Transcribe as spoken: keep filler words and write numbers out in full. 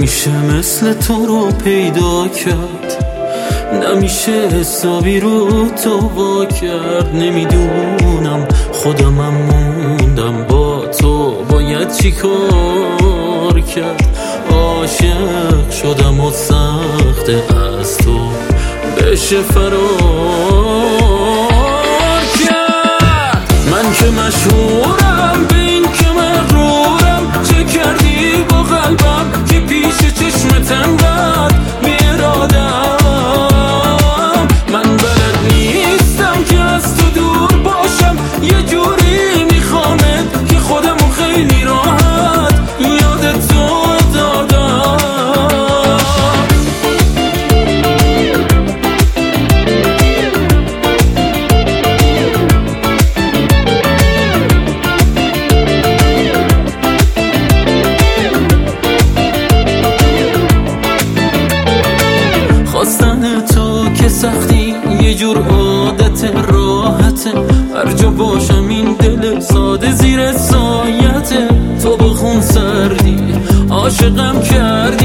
نمیشه مثل تو رو پیدا کرد، نمیشه حسابی رو تو وا کرد. نمیدونم خودمم موندم با تو باید چی کار کرد. عاشق شدم و سخته از تو بشه فرار کرد. من که مشهورم به این که مغرورم، چه کردی با قلبم که پیش چشمت انقدر بی‌اراده‌ام. من بلد نیستم که از تو دور باشم، یه جوری میخوامت که خودمو خیلی راحت یادت تو دادم. خواستن تو که سختی یه جور عادت راحته، هر جا باشم این دل ساده زیر سایته. تو بخون سردی عاشقم کردی،